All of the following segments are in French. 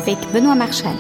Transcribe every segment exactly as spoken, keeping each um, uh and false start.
avec Benoît Marchal.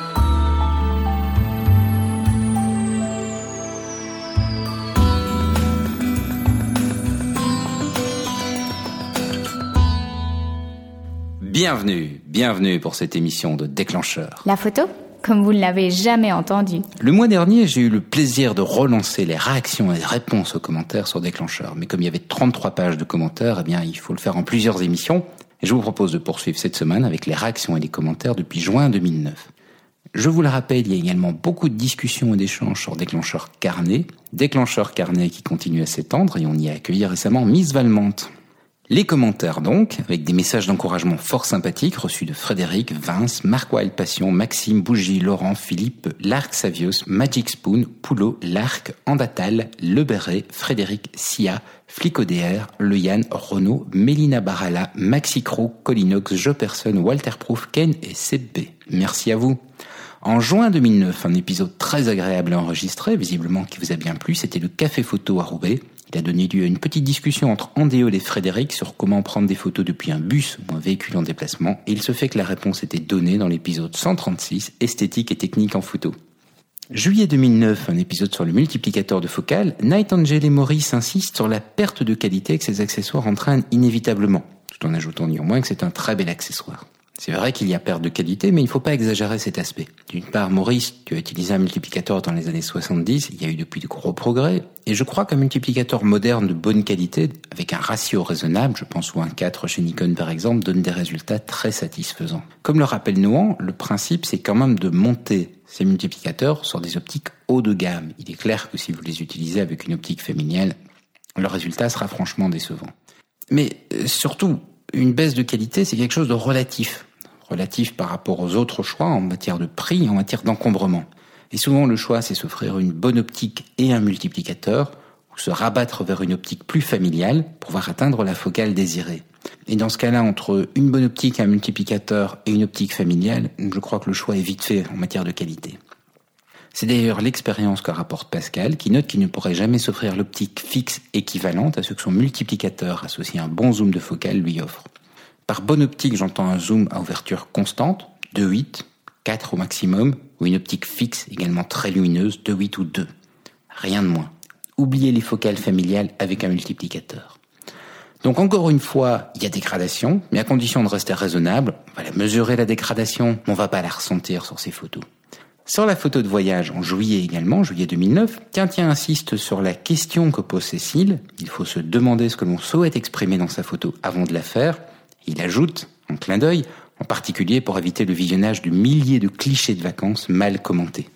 Bienvenue, bienvenue pour cette émission de Déclencheur. La photo, comme vous ne l'avez jamais entendu. Le mois dernier, j'ai eu le plaisir de relancer les réactions et les réponses aux commentaires sur Déclencheur. Mais comme il y avait trente-trois pages de commentaires, eh bien, il faut le faire en plusieurs émissions. Et je vous propose de poursuivre cette semaine avec les réactions et les commentaires depuis juin deux mille neuf. Je vous le rappelle, il y a également beaucoup de discussions et d'échanges sur Déclencheur Carnet. Déclencheur Carnet qui continue à s'étendre et on y a accueilli récemment Miss Valmante. Les commentaires donc, avec des messages d'encouragement fort sympathiques reçus de Frédéric, Vince, Marc Wild Passion, Maxime, Bougie, Laurent, Philippe, Larc Savios, Magic Spoon, Poulot, Larc, Andatal, Le Béret, Frédéric, Sia, Flic O D R, Le Yann, Renaud, Mélina Barala, Maxi Crow, Colinox, Joe Person, Walter Proof, Ken et Seb B. Merci à vous. En juin deux mille neuf, un épisode très agréable à enregistrer, visiblement qui vous a bien plu, c'était le Café Photo à Roubaix. Il a donné lieu à une petite discussion entre Andéol et Frédéric sur comment prendre des photos depuis un bus ou un véhicule en déplacement, et il se fait que la réponse était donnée dans l'épisode cent trente-six, Esthétique et technique en photo. Juillet deux mille neuf, un épisode sur le multiplicateur de focale, Night Angel et Maurice insistent sur la perte de qualité que ces accessoires entraînent inévitablement, tout en ajoutant néanmoins que c'est un très bel accessoire. C'est vrai qu'il y a perte de qualité, mais il ne faut pas exagérer cet aspect. D'une part, Maurice, tu as utilisé un multiplicateur dans les années soixante-dix, il y a eu depuis de gros progrès, et je crois qu'un multiplicateur moderne de bonne qualité, avec un ratio raisonnable, je pense au un virgule quatre chez Nikon par exemple, donne des résultats très satisfaisants. Comme le rappelle Nouan, le principe c'est quand même de monter ces multiplicateurs sur des optiques haut de gamme. Il est clair que si vous les utilisez avec une optique familiale, le résultat sera franchement décevant. Mais euh, surtout, une baisse de qualité, c'est quelque chose de relatif. Relatif par rapport aux autres choix en matière de prix et en matière d'encombrement. Et souvent, le choix, c'est s'offrir une bonne optique et un multiplicateur, ou se rabattre vers une optique plus familiale pour pouvoir atteindre la focale désirée. Et dans ce cas-là, entre une bonne optique, un multiplicateur et une optique familiale, je crois que le choix est vite fait en matière de qualité. C'est d'ailleurs l'expérience que rapporte Pascal, qui note qu'il ne pourrait jamais s'offrir l'optique fixe équivalente à ce que son multiplicateur associé à un bon zoom de focale lui offre. Par bonne optique, j'entends un zoom à ouverture constante, deux virgule huit, quatre au maximum, ou une optique fixe également très lumineuse, deux virgule huit ou deux. Rien de moins. Oubliez les focales familiales avec un multiplicateur. Donc encore une fois, il y a dégradation, mais à condition de rester raisonnable, on va la mesurer la dégradation, mais on va pas la ressentir sur ces photos. Sur la photo de voyage en juillet également, juillet deux mille neuf, Quintien insiste sur la question que pose Cécile. Il faut se demander ce que l'on souhaite exprimer dans sa photo avant de la faire. Il ajoute, en clin d'œil, en particulier pour éviter le visionnage de milliers de clichés de vacances mal commentés.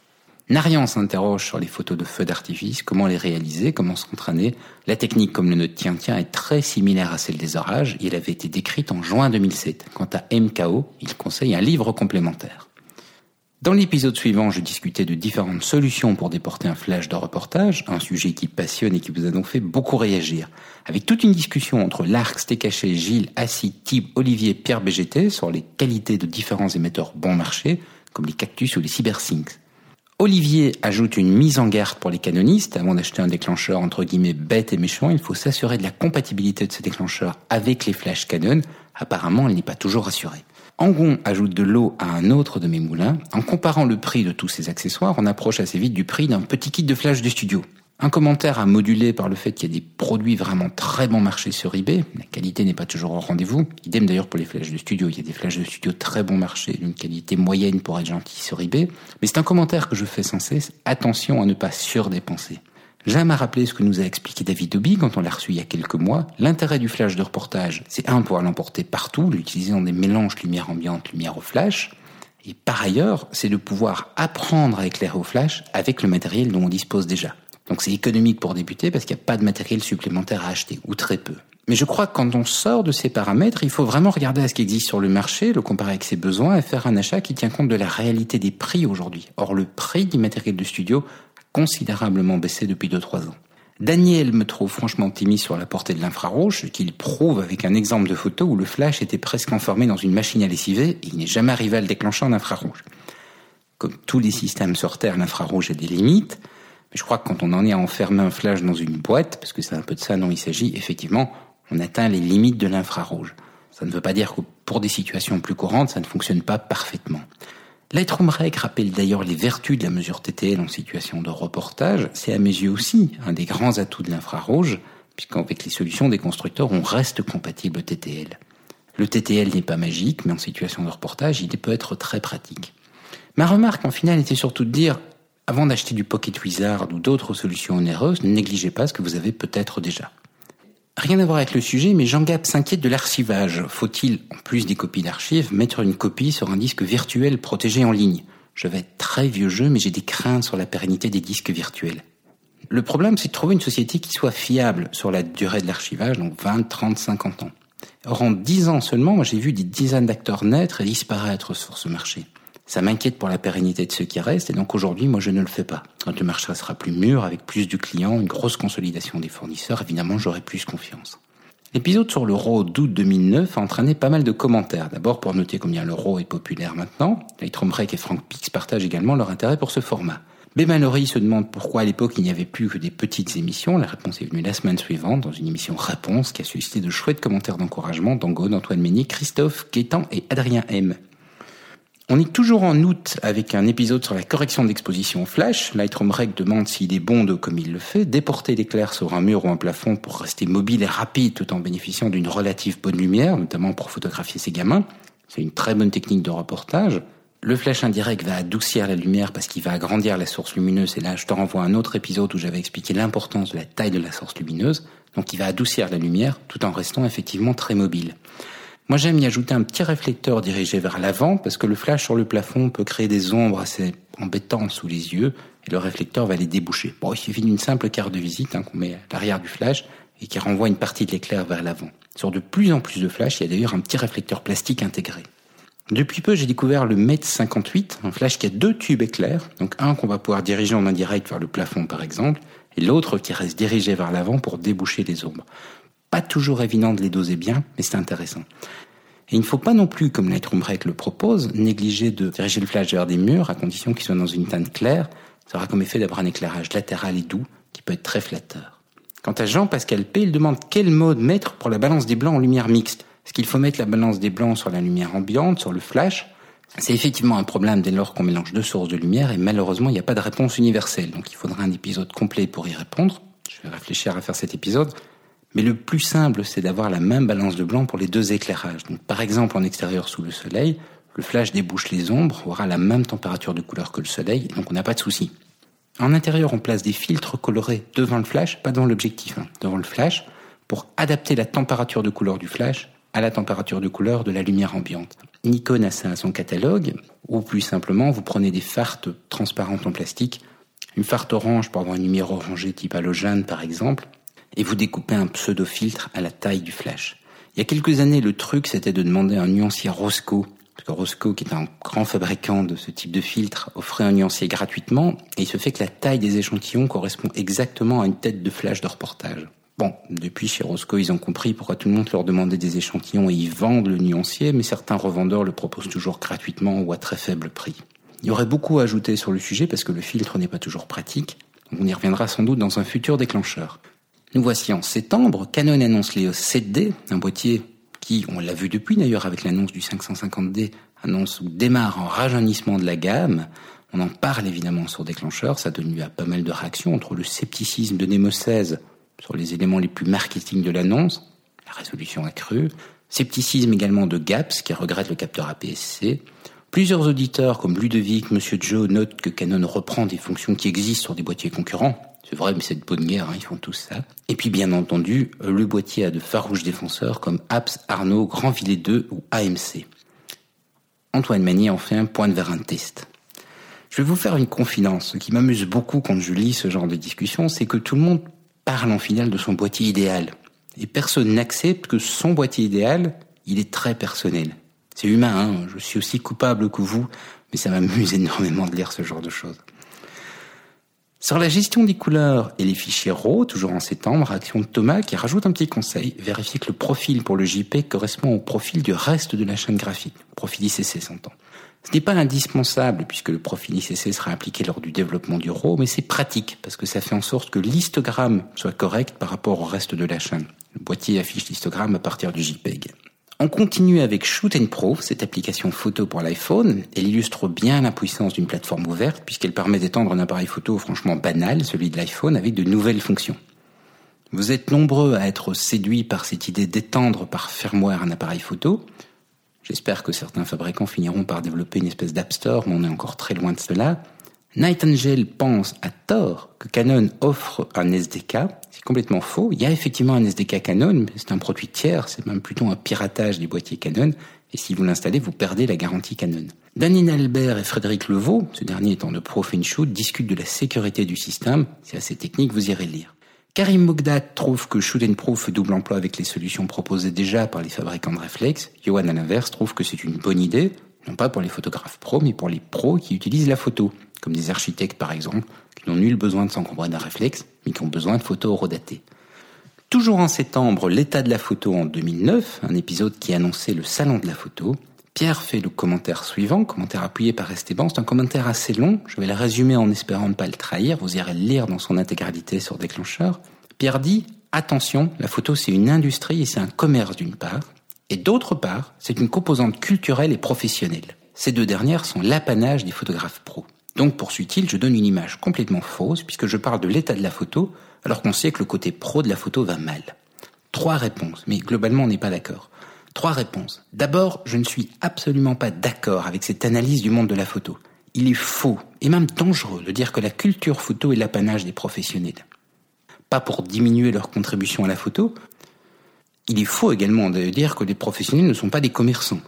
Narian s'interroge sur les photos de feux d'artifice, comment les réaliser, comment s'entraîner. La technique, comme le note Quintien, est très similaire à celle des orages et elle avait été décrite en juin deux mille sept. Quant à M K O, il conseille un livre complémentaire. Dans l'épisode suivant, je discutais de différentes solutions pour déporter un flash de reportage, un sujet qui passionne et qui vous a donc fait beaucoup réagir. Avec toute une discussion entre Larc, Stécaché, Gilles, Assis, Thib, Olivier, Pierre B G T sur les qualités de différents émetteurs bon marché, comme les Cactus ou les Cybersyncs. Olivier ajoute une mise en garde pour les canonistes. Avant d'acheter un déclencheur entre guillemets bête et méchant, il faut s'assurer de la compatibilité de ce déclencheur avec les flashs Canon. Apparemment, elle n'est pas toujours assurée. Angon ajoute de l'eau à un autre de mes moulins. En comparant le prix de tous ces accessoires, on approche assez vite du prix d'un petit kit de flash de studio. Un commentaire à moduler par le fait qu'il y a des produits vraiment très bon marché sur eBay. La qualité n'est pas toujours au rendez-vous. Idem d'ailleurs pour les flashs de studio. Il y a des flashs de studio très bon marché, d'une qualité moyenne pour être gentil sur eBay. Mais c'est un commentaire que je fais sans cesse. Attention à ne pas surdépenser. J'aime à rappeler ce que nous a expliqué David Hobby quand on l'a reçu il y a quelques mois. L'intérêt du flash de reportage, c'est un, pouvoir l'emporter partout, l'utiliser dans des mélanges lumière ambiante, lumière au flash. Et par ailleurs, c'est de pouvoir apprendre à éclairer au flash avec le matériel dont on dispose déjà. Donc c'est économique pour débuter parce qu'il n'y a pas de matériel supplémentaire à acheter, ou très peu. Mais je crois que quand on sort de ces paramètres, il faut vraiment regarder à ce qui existe sur le marché, le comparer avec ses besoins et faire un achat qui tient compte de la réalité des prix aujourd'hui. Or, le prix du matériel de studio considérablement baissé depuis deux à trois ans. Daniel me trouve franchement optimiste sur la portée de l'infrarouge, ce qu'il prouve avec un exemple de photo où le flash était presque enfermé dans une machine à lessiver et il n'est jamais arrivé à le déclencher en infrarouge. Comme tous les systèmes sur Terre, l'infrarouge a des limites, mais je crois que quand on en est à enfermer un flash dans une boîte, parce que c'est un peu de ça dont il s'agit, effectivement, on atteint les limites de l'infrarouge. Ça ne veut pas dire qu'au pour des situations plus courantes, ça ne fonctionne pas parfaitement. Lightroom Rec rappelle d'ailleurs les vertus de la mesure T T L en situation de reportage. C'est à mes yeux aussi un des grands atouts de l'infrarouge, puisqu'avec les solutions des constructeurs, on reste compatible T T L. Le T T L n'est pas magique, mais en situation de reportage, il peut être très pratique. Ma remarque en finale était surtout de dire, avant d'acheter du Pocket Wizard ou d'autres solutions onéreuses, ne négligez pas ce que vous avez peut-être déjà. Rien à voir avec le sujet, mais Jean Gap s'inquiète de l'archivage. Faut-il, en plus des copies d'archives, mettre une copie sur un disque virtuel protégé en ligne ? Je vais être très vieux jeu, mais j'ai des craintes sur la pérennité des disques virtuels. Le problème, c'est de trouver une société qui soit fiable sur la durée de l'archivage, donc vingt, trente, cinquante ans. Or, en dix ans seulement, moi, j'ai vu des dizaines d'acteurs naître et disparaître sur ce marché. Ça m'inquiète pour la pérennité de ceux qui restent, et donc aujourd'hui, moi, je ne le fais pas. Quand le marché sera plus mûr, avec plus de clients, une grosse consolidation des fournisseurs, évidemment, j'aurai plus confiance. L'épisode sur le R A W d'août deux mille neuf a entraîné pas mal de commentaires. D'abord, pour noter combien le R A W est populaire maintenant. Lightroom Rec et Frank Pix partagent également leur intérêt pour ce format. B. Mallory se demande pourquoi à l'époque il n'y avait plus que des petites émissions. La réponse est venue la semaine suivante dans une émission Réponse qui a suscité de chouettes commentaires d'encouragement d'Ango, d'Antoine Meunier, Christophe, Gaétan et Adrien M. On est toujours en août avec un épisode sur la correction d'exposition flash. Lightroom Rec demande s'il est bon de, comme il le fait, déporter l'éclair sur un mur ou un plafond pour rester mobile et rapide tout en bénéficiant d'une relative bonne lumière, notamment pour photographier ses gamins. C'est une très bonne technique de reportage. Le flash indirect va adoucir la lumière parce qu'il va agrandir la source lumineuse. Et là, je te renvoie à un autre épisode où j'avais expliqué l'importance de la taille de la source lumineuse. Donc, il va adoucir la lumière tout en restant effectivement très mobile. Moi, j'aime y ajouter un petit réflecteur dirigé vers l'avant parce que le flash sur le plafond peut créer des ombres assez embêtantes sous les yeux et le réflecteur va les déboucher. Bon, il suffit d'une simple carte de visite hein, qu'on met à l'arrière du flash et qui renvoie une partie de l'éclair vers l'avant. Sur de plus en plus de flash, il y a d'ailleurs un petit réflecteur plastique intégré. Depuis peu, j'ai découvert le M E T cinquante-huit, un flash qui a deux tubes éclairs, donc un qu'on va pouvoir diriger en indirect vers le plafond par exemple, et l'autre qui reste dirigé vers l'avant pour déboucher les ombres. Pas toujours évident de les doser bien, mais c'est intéressant. Et il ne faut pas non plus, comme Lightroom Rec le propose, négliger de diriger le flash vers des murs à condition qu'il soit dans une teinte claire. Ça aura comme effet d'avoir un éclairage latéral et doux qui peut être très flatteur. Quant à Jean-Pascal P, il demande quel mode mettre pour la balance des blancs en lumière mixte. Est-ce qu'il faut mettre la balance des blancs sur la lumière ambiante, sur le flash ? C'est effectivement un problème dès lors qu'on mélange deux sources de lumière et malheureusement il n'y a pas de réponse universelle. Donc il faudra un épisode complet pour y répondre. Je vais réfléchir à faire cet épisode. Mais le plus simple, c'est d'avoir la même balance de blanc pour les deux éclairages. Donc, par exemple, en extérieur sous le soleil, le flash débouche les ombres, aura la même température de couleur que le soleil, donc on n'a pas de souci. En intérieur, on place des filtres colorés devant le flash, pas devant l'objectif, hein, devant le flash, pour adapter la température de couleur du flash à la température de couleur de la lumière ambiante. Nikon a ça à son catalogue, ou plus simplement, vous prenez des fardes transparentes en plastique, une farde orange pour avoir une lumière orangée type halogène par exemple, et vous découpez un pseudo-filtre à la taille du flash. Il y a quelques années, le truc, c'était de demander à un nuancier Rosco, parce que Rosco, qui est un grand fabricant de ce type de filtre, offrait un nuancier gratuitement, et il se fait que la taille des échantillons correspond exactement à une tête de flash de reportage. Bon, depuis, chez Rosco, ils ont compris pourquoi tout le monde leur demandait des échantillons et ils vendent le nuancier, mais certains revendeurs le proposent toujours gratuitement ou à très faible prix. Il y aurait beaucoup à ajouter sur le sujet, parce que le filtre n'est pas toujours pratique, donc on y reviendra sans doute dans un futur déclencheur. Nous voici en septembre, Canon annonce l'E O S sept D, un boîtier qui, on l'a vu depuis d'ailleurs avec l'annonce du cinq cent cinquante D, annonce ou démarre un rajeunissement de la gamme. On en parle évidemment sur Déclencheur, ça donne lieu à pas mal de réactions entre le scepticisme de Nemo seize sur les éléments les plus marketing de l'annonce, la résolution accrue, scepticisme également de Gaps qui regrette le capteur A P S C. Plusieurs auditeurs comme Ludovic, Monsieur Joe notent que Canon reprend des fonctions qui existent sur des boîtiers concurrents. C'est vrai, mais c'est de bonne guerre, hein, ils font tous ça. Et puis, bien entendu, le boîtier a de farouches défenseurs comme Apps, Arnaud, Grandvillet deux ou A M C. Antoine Meunier en fait un pointe vers un test. Je vais vous faire une confidence. Ce qui m'amuse beaucoup quand je lis ce genre de discussion, c'est que tout le monde parle en finale de son boîtier idéal. Et personne n'accepte que son boîtier idéal, il est très personnel. C'est humain, hein, je suis aussi coupable que vous, mais ça m'amuse énormément de lire ce genre de choses. Sur la gestion des couleurs et les fichiers R A W, toujours en septembre, réaction de Thomas qui rajoute un petit conseil. Vérifiez que le profil pour le JPEG correspond au profil du reste de la chaîne graphique. Profil I C C s'entend. Ce n'est pas indispensable puisque le profil I C C sera appliqué lors du développement du R A W, mais c'est pratique parce que ça fait en sorte que l'histogramme soit correct par rapport au reste de la chaîne. Le boîtier affiche l'histogramme à partir du JPEG. On continue avec Shoot and Proof, cette application photo pour l'iPhone. Elle illustre bien la puissance d'une plateforme ouverte puisqu'elle permet d'étendre un appareil photo franchement banal, celui de l'iPhone, avec de nouvelles fonctions. Vous êtes nombreux à être séduits par cette idée d'étendre par firmware un appareil photo. J'espère que certains fabricants finiront par développer une espèce d'App Store, mais on est encore très loin de cela. Nightingale pense à tort que Canon offre un S D K. C'est complètement faux. Il y a effectivement un S D K Canon, mais c'est un produit tiers, c'est même plutôt un piratage des boîtiers Canon. Et si vous l'installez, vous perdez la garantie Canon. Danine Albert et Frédéric Levaux, ce dernier étant de Proof and Shoot, discutent de la sécurité du système. C'est assez technique, vous irez le lire. Karim Mogdat trouve que Shoot and Proof fait double emploi avec les solutions proposées déjà par les fabricants de réflexes. Johan, à l'inverse, trouve que c'est une bonne idée, non pas pour les photographes pros, mais pour les pros qui utilisent la photo, comme des architectes par exemple, qui n'ont nul besoin de s'encombrer d'un réflexe, mais qui ont besoin de photos horodatées. Toujours en septembre, l'état de la photo en deux mille neuf, un épisode qui annonçait le salon de la photo. Pierre fait le commentaire suivant, commentaire appuyé par Esteban. C'est un commentaire assez long, je vais le résumer en espérant ne pas le trahir, vous irez le lire dans son intégralité sur Déclencheur. Pierre dit « Attention, la photo c'est une industrie et c'est un commerce d'une part, et d'autre part, c'est une composante culturelle et professionnelle. Ces deux dernières sont l'apanage des photographes pros. Donc, poursuit-il, je donne une image complètement fausse puisque je parle de l'état de la photo alors qu'on sait que le côté pro de la photo va mal. » Trois réponses, mais globalement on n'est pas d'accord. Trois réponses. D'abord, je ne suis absolument pas d'accord avec cette analyse du monde de la photo. Il est faux, et même dangereux, de dire que la culture photo est l'apanage des professionnels. Pas pour diminuer leur contribution à la photo. Il est faux également de dire que les professionnels ne sont pas des commerçants.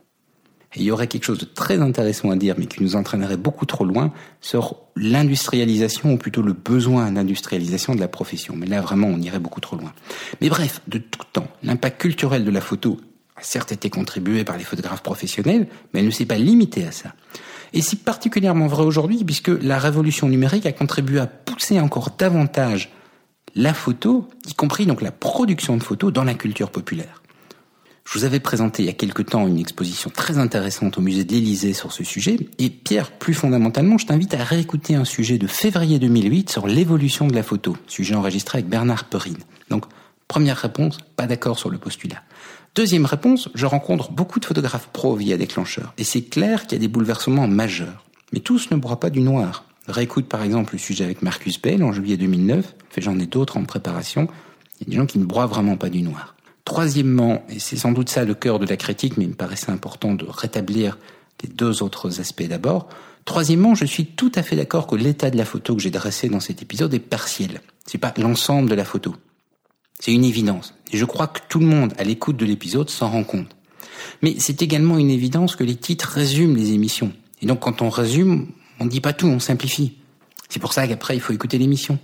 Et il y aurait quelque chose de très intéressant à dire, mais qui nous entraînerait beaucoup trop loin, sur l'industrialisation, ou plutôt le besoin d'industrialisation de la profession. Mais là, vraiment, on irait beaucoup trop loin. Mais bref, de tout temps, l'impact culturel de la photo a certes été contribué par les photographes professionnels, mais elle ne s'est pas limitée à ça. Et c'est particulièrement vrai aujourd'hui, puisque la révolution numérique a contribué à pousser encore davantage la photo, y compris donc la production de photos dans la culture populaire. Je vous avais présenté il y a quelque temps une exposition très intéressante au musée de l'Élysée sur ce sujet, et Pierre, plus fondamentalement, je t'invite à réécouter un sujet de février deux mille huit sur l'évolution de la photo, sujet enregistré avec Bernard Perrine. Donc, première réponse, pas d'accord sur le postulat. Deuxième réponse, je rencontre beaucoup de photographes pros via Déclencheur, et c'est clair qu'il y a des bouleversements majeurs. Mais tous ne broient pas du noir. Réécoute par exemple le sujet avec Marcus Bell en juillet deux mille neuf, fait j'en ai d'autres en préparation, il y a des gens qui ne broient vraiment pas du noir. Troisièmement, et c'est sans doute ça le cœur de la critique, mais il me paraissait important de rétablir les deux autres aspects d'abord. Troisièmement, je suis tout à fait d'accord que l'état de la photo que j'ai dressé dans cet épisode est partiel. C'est pas l'ensemble de la photo. C'est une évidence. Et je crois que tout le monde, à l'écoute de l'épisode, s'en rend compte. Mais c'est également une évidence que les titres résument les émissions. Et donc, quand on résume, on ne dit pas tout, on simplifie. C'est pour ça qu'après, il faut écouter l'émission.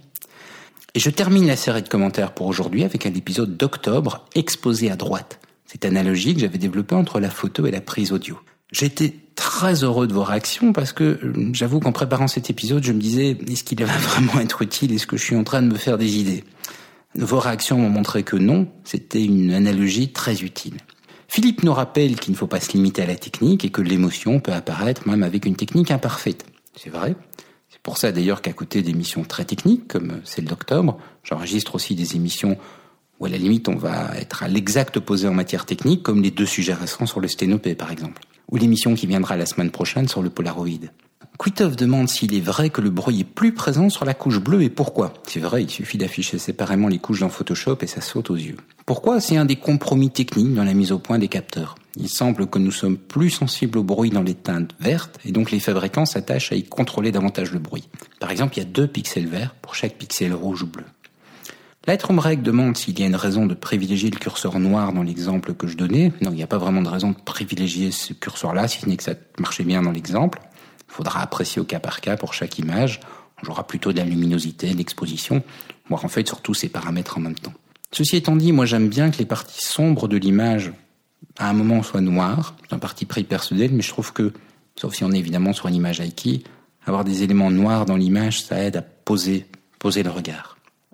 Et je termine la série de commentaires pour aujourd'hui avec un épisode d'octobre, exposé à droite. Cette analogie que j'avais développée entre la photo et la prise audio. J'ai été très heureux de vos réactions parce que j'avoue qu'en préparant cet épisode, je me disais, est-ce qu'il va vraiment être utile? Est-ce que je suis en train de me faire des idées? Vos réactions m'ont montré que non, c'était une analogie très utile. Philippe nous rappelle qu'il ne faut pas se limiter à la technique et que l'émotion peut apparaître même avec une technique imparfaite. C'est vrai. C'est pour ça d'ailleurs qu'à côté d'émissions très techniques, comme celle d'octobre, j'enregistre aussi des émissions où à la limite on va être à l'exact opposé en matière technique, comme les deux sujets récents sur le sténopé par exemple, ou l'émission qui viendra la semaine prochaine sur le Polaroid. Quitov demande s'il est vrai que le bruit est plus présent sur la couche bleue et pourquoi. C'est vrai, il suffit d'afficher séparément les couches dans Photoshop et ça saute aux yeux. Pourquoi? C'est un des compromis techniques dans la mise au point des capteurs. Il semble que nous sommes plus sensibles au bruit dans les teintes vertes et donc les fabricants s'attachent à y contrôler davantage le bruit. Par exemple, il y a deux pixels verts pour chaque pixel rouge ou bleu. Lightroom Reg demande s'il y a une raison de privilégier le curseur noir dans l'exemple que je donnais. Non, il n'y a pas vraiment de raison de privilégier ce curseur-là, si ce n'est que ça marchait bien dans l'exemple. Il faudra apprécier au cas par cas pour chaque image. On jouera plutôt de la luminosité, de l'exposition, voire en fait sur tous ces paramètres en même temps. Ceci étant dit, moi j'aime bien que les parties sombres de l'image, à un moment, soient noires. C'est un parti pris personnel, mais je trouve que, sauf si on est évidemment sur une image high-key, avoir des éléments noirs dans l'image, ça aide à poser, poser le regard.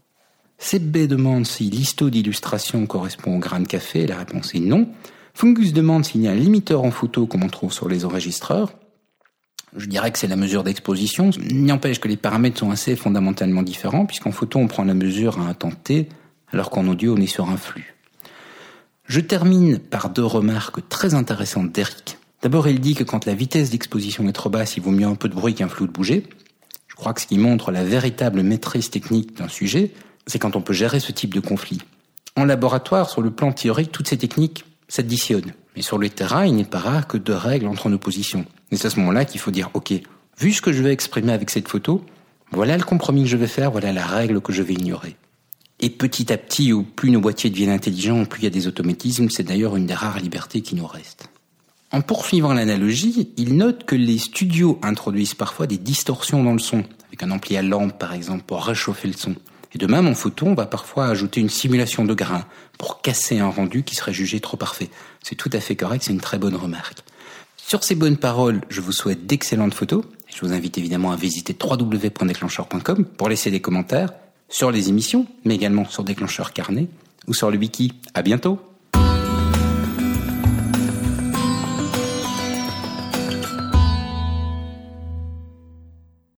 C B demande si l'histo d'illustration correspond au grain de café. La réponse est non. Fungus demande s'il y a un limiteur en photo comme on trouve sur les enregistreurs. Je dirais que c'est la mesure d'exposition. Il n'empêche que les paramètres sont assez fondamentalement différents, puisqu'en photo, on prend la mesure à un temps T, alors qu'en audio, on est sur un flux. Je termine par deux remarques très intéressantes d'Eric. D'abord, il dit que quand la vitesse d'exposition est trop basse, il vaut mieux un peu de bruit qu'un flou de bouger. Je crois que ce qui montre la véritable maîtrise technique d'un sujet, c'est quand on peut gérer ce type de conflit. En laboratoire, sur le plan théorique, toutes ces techniques s'additionnent. Mais sur le terrain, il n'est pas rare que deux règles entrent en opposition. Et c'est à ce moment-là qu'il faut dire, ok, vu ce que je vais exprimer avec cette photo, voilà le compromis que je vais faire, voilà la règle que je vais ignorer. Et petit à petit, au plus nos boîtiers deviennent intelligents, plus il y a des automatismes, c'est d'ailleurs une des rares libertés qui nous restent. En poursuivant l'analogie, il note que les studios introduisent parfois des distorsions dans le son, avec un ampli à lampe par exemple, pour réchauffer le son. Et de même, en photo, on va parfois ajouter une simulation de grains pour casser un rendu qui serait jugé trop parfait. C'est tout à fait correct, c'est une très bonne remarque. Sur ces bonnes paroles, je vous souhaite d'excellentes photos. Je vous invite évidemment à visiter w w w point déclencheur point com pour laisser des commentaires sur les émissions, mais également sur Déclencheur Carnet ou sur le wiki. À bientôt!